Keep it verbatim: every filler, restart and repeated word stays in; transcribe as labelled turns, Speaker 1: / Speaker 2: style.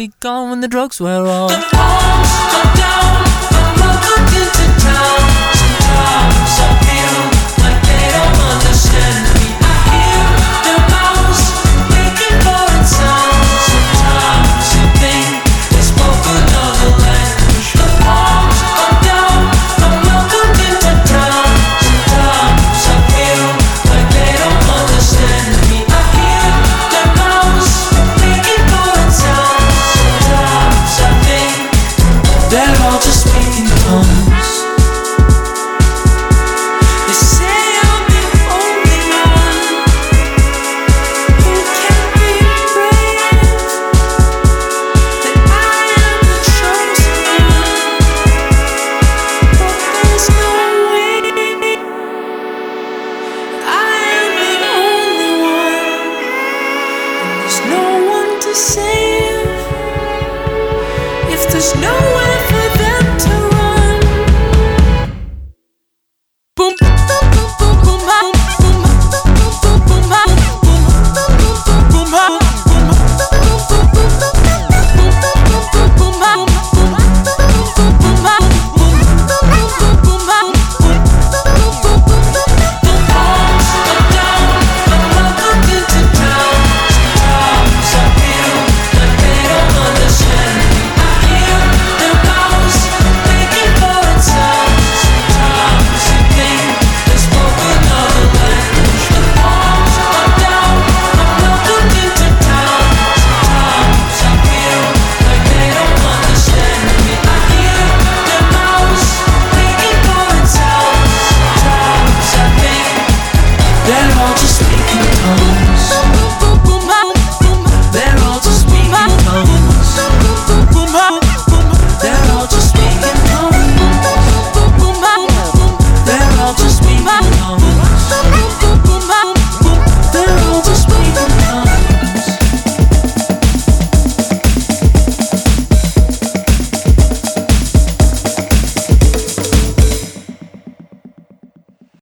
Speaker 1: be gone when the drugs wear off.
Speaker 2: The walls are down, I'm welcome into town. Sometimes I feel like they don't understand me. I hear their mouths making foreign sounds. Sometimes I think they spoke another language. The walls are down, I'm welcome into town. Sometimes I feel like they don't understand me. I hear their mouths making foreign sounds. Sometimes I think they're all just speaking tongues. They say I'm the only one who can be brave, that I am the chosen one, but there's no way. I am the only one, and there's no one to save. If there's nowhere for